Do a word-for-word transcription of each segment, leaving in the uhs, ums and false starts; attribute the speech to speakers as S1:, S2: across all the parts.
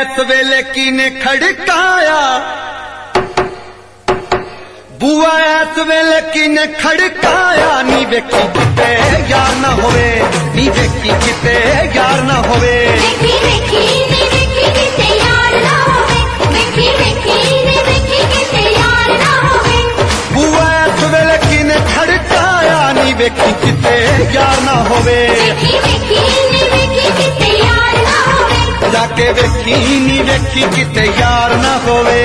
S1: इस वेले किने खड़काया बुआ इस वेले किने खड़काया नी वेखी किते यार ना होवे नी वेखी किते यार ना होवे
S2: वेखी वेखी नी वेखी किते यार ना होवे वेखी वेखी नी वेखी किते यार ना होवे
S1: बुआ इस वेले किने खड़काया नी वेखी किते यार ना होवे
S2: वेखी वेखी नी वेखी किते यार ना होवे
S1: जाके वेखी नी वेखी किते यार ना होवे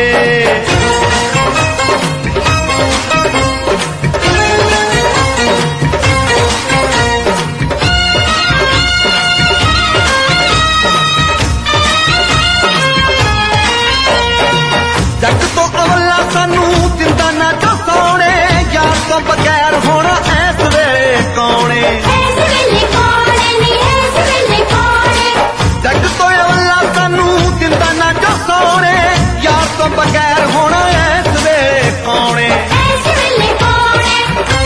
S1: जग तो अवला सानू जिंदा ना जो सोने यार तो बगैर होना ऐस वेले कौने
S2: ऐस वेले कौने नी ऐस वेले कौने
S1: जग तो अवला सानू जिंदा ना जो सोने यार तो बगैर होना ऐस वेले कौने
S2: ऐस वेले कौने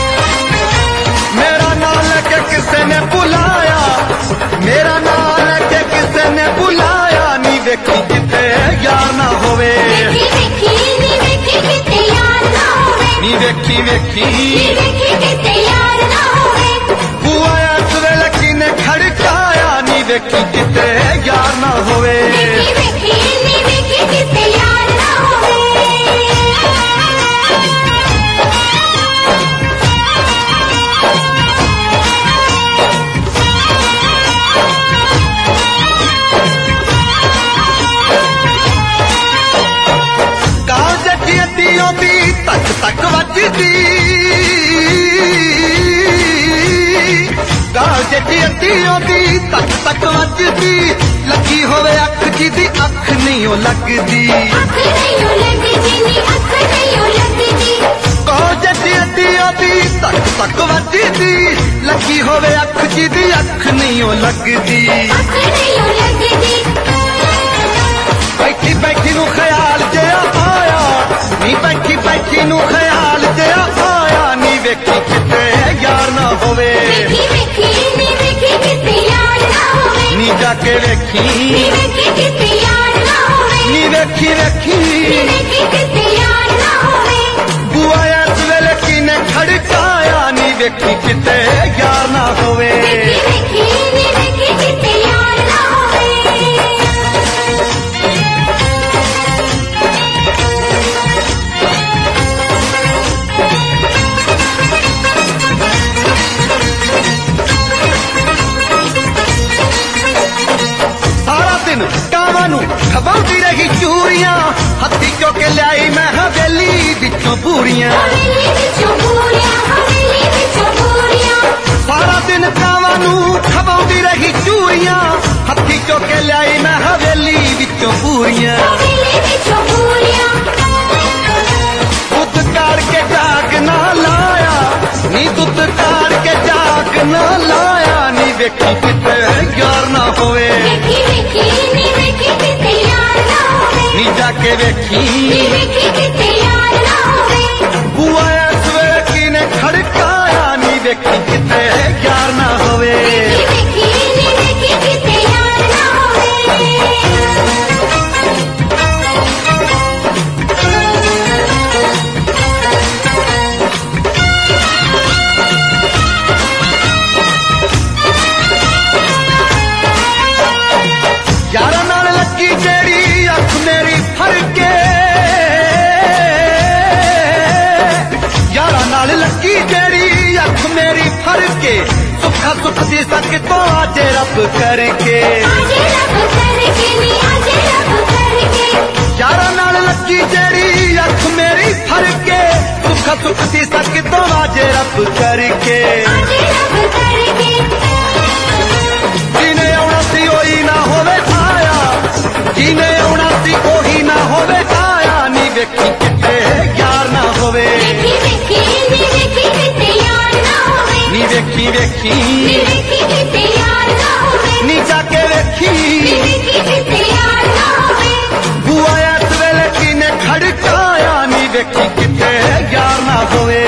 S1: मेरा नाम लेके किसे ने बुलाया मेरा नाम लेके किसे ने बुलाया नी वेखी किते यार ना होवे
S2: वेखी वेखी नी वेखी किते यार ना होवे
S1: नी वेखी वेखी
S2: नी वेखी किते यार ना होवे
S1: बुआ इस वेले किने खड़काया नी वेखी किते यार ना होवे
S2: वेखी वेखी नी वेखी किते यार ना होवे
S1: तक तक वजदी गाल जेठी अद्धियों दी तक तक वजदी लगी होवे अख जी दी अख नहीं ओ लगदी
S2: अख नहीं ओ लगदी नी अख नहीं ओ लगदी
S1: गाल जेठी अद्धियों दी तक तक वजदी लगी होवे अख जी दी अख नहीं ओ लगदी
S2: अख नहीं ओ लगदी
S1: बैठी बैठी नू ख्याल जिहा आया नी बैठी बैठी नू ख्याल जिहा आया नी वेखी किते यार ना होवे
S2: वेखी वेखी नी वेखी किते यार ना होवे
S1: नी जाके वेखी
S2: नी वेखी किते यार ना होवे
S1: नी वेखी वेखी
S2: नी वेखी किते यार ना होवे
S1: बुआ इस वेले किने खड़काया नी वेखी किते यार ना होवे
S2: वेखी वेखी नी वेखी किते यार ना होवे
S1: खबाउंदी रही चूरियां हथी चो के ल्याई मैं हवेली विचों पूरियां सारा दिन कावां नू खबाउंदी रही चूरियां हथी चो के ल्याई मैं हवेली विचों पूरियां दुध काड़ के जाग ना लाया नी दुध काड़ के जाग ना लाया नी वेखी किते यार ना होवे नी जाके वेखी बुआ इस वेले किने खड़काया नी वेखी किते यार ना होवे यारा नाल लगी जेड़ी अख मेरी फड़ के यारा नाल लगी जेड़ी अख मेरी फड़ के सुखा सुख दी सक तो आजे रब करके यारा नाल लगी जेड़ी अख मेरी फड़ के सुखा सुख दी सक तो आजे रब करके जिने आउणा सी ओही ना होवे आया जिने आउणा सी ओही ना होवे आया नी वेखी किते यार ना होवे नी वेखी वेखी नी जाके वेखी बुआ इस वेले किने खड़काया नी वेखी किते यार ना होवे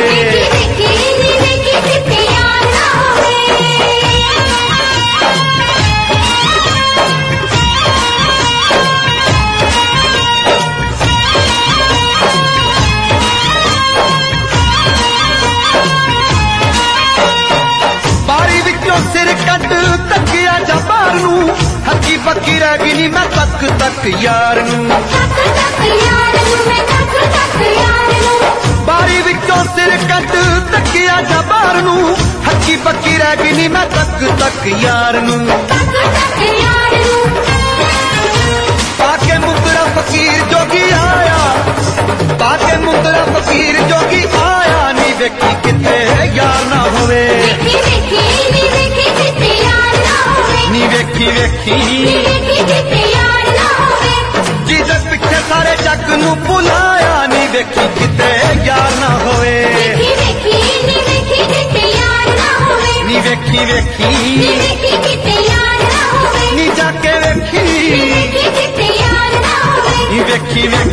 S1: ਵਿੱਚੋਂ ਸਿਰ ਕੱਢ ਤੱਕਿਆ ਜਾ ਬਾਹਰ ਨੂੰ ਹੱਕੀ ਬੱਕੀ ਰਹਿ ਗਈ ਨੀ ਮੈਂ ਤੱਕ ਤੱਕ ਯਾਰ ਨੂੰ
S2: ਤੱਕ ਤੱਕ ਯਾਰ ਨੂੰ ਮੈਂ ਤੱਕ ਤੱਕ ਯਾਰ ਨੂੰ
S1: ਬਾਰੀ ਵਿੱਚੋਂ ਸਿਰ ਕੱਢ ਤੱਕਿਆ ਜਾ ਬਾਹਰ ਨੂੰ ਹੱਕੀ ਬੱਕੀ ਰਹਿ ਗਈ ਨੀ ਮੈਂ ਤੱਕ ਤੱਕ ਯਾਰ ਨੂੰ
S2: ਤੱਕ ਤੱਕ ਯਾਰ ਨੂੰ
S1: ਪਾ ਕੇ ਮੁੰਦਰਾ ਫਕੀਰ ਜੋਗੀ ਆਇਆ ਪਾ ਕੇ ਮੁੰਦਰਾ ਫਕੀਰ ਜੋਗੀ ਆਇਆ ਨੀ ਵੇਖੀ ਕਿਤੇ ਯਾਰ ਨਾ ਹੋਵੇ
S2: ਵੇਖੀ ਵੇਖੀ ਨੀ ਵੇਖੀ ਕਿਤੇ ਯਾਰ ਨਾ ਹੋਵੇ
S1: ਨੀ ਵੇਖੀ ਵੇਖੀ
S2: ਨੀ ਵੇਖੀ ਕਿਤੇ ਯਾਰ ਨਾ ਹੋਵੇ
S1: ਜਿਹਦੇ ਪਿੱਛੇ ਸਾਰੇ ਜੱਗ ਨੂੰ ਭੁਲਾਇਆ ਨੀ ਵੇਖੀ ਕਿਤੇ ਯਾਰ ਨਾ ਹੋਵੇ
S2: ਵੇਖੀ ਵੇਖੀ ਨੀ ਵੇਖੀ ਕਿਤੇ ਯਾਰ ਨਾ ਹੋਵੇ
S1: ਨੀ ਵੇਖੀ ਵੇਖੀ
S2: ਨੀ ਵੇਖੀ ਕਿਤੇ ਯਾਰ ਨਾ ਹੋਵੇ
S1: ਨੀ ਜਾ ਕੇ ਵੇਖੀ
S2: ਨੀ ਵੇਖੀ ਕਿਤੇ ਯਾਰ ਨਾ ਹੋਵੇ
S1: ਨੀ ਵੇਖੀ ਵੇਖੀ